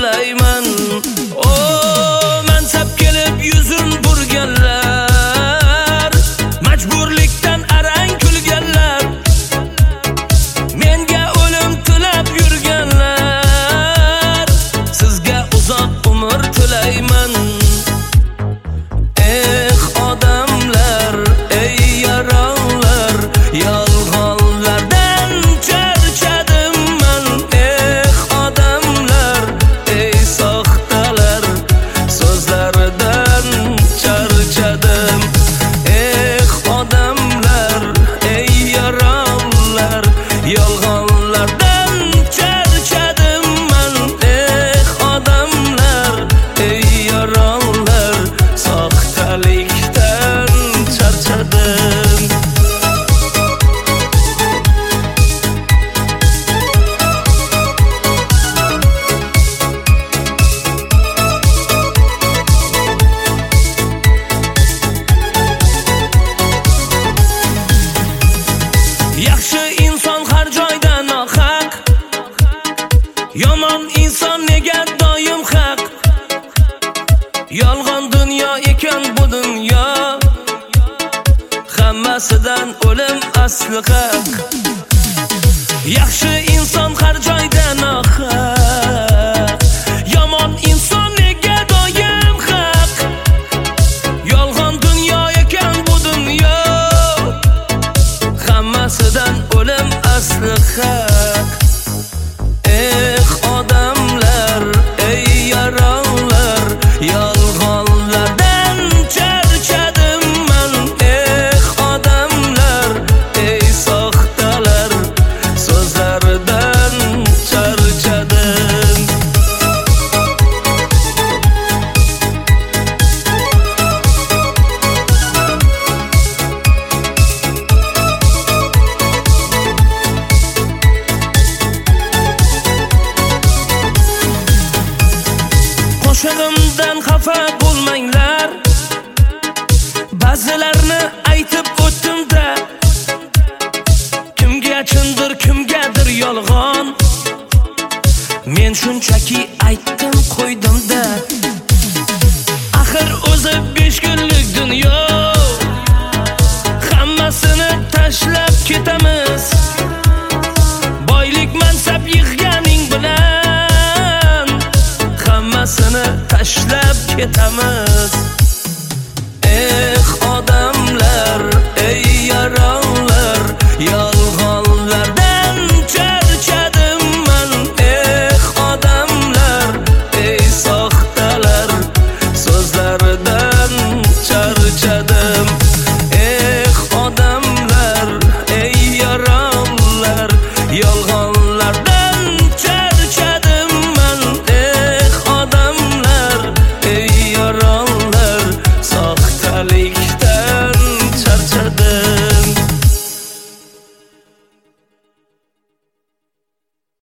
tilayman. O mansab kelib yuzin burganlar, majburlikdan arang kulganlar, menga o'lim tilab yurganlar, sizga uzoq umr tilayman. Odamlar, ey yaronlar, yolg'onlardan charchadim man. Odamlar, ey soxtalar, so'zlaridan charchadim. Odamlar, ey yaronlar, yolg'onlardan charchadim man. Odamlar, ey yaronlar, soxtalikdan charchadim. Yaxshi inson har joyda nohaq, yomon inson nega doim haq. Yolg'on dunyo ekan bu dunyo, hammasidan o'lim asli haq. Yaxshi inson har joyda nohaq, yomon inson nega doim haq. Yolg'on dunyo ekan bu dunyo, hammasidan o'lim asli haq. Odamlar, ey yaronlar, yolg'onlardan charchadim man. Odamlar, ey soxtalar, so'zlaridan charchadim. Qo'shig'imdan xafa bo'lmanglar, ba'zilarni aytib o'tdim-da. Kimga chindir, kimgadir yolg'on, men shunchaki aytdim qo'ydim-da. Axir o'zi 5 kunlik dunyo, hammasini tashlab ketamiz. Boylik mansab yig'ganing bilan hammasini tashlab ketamiz.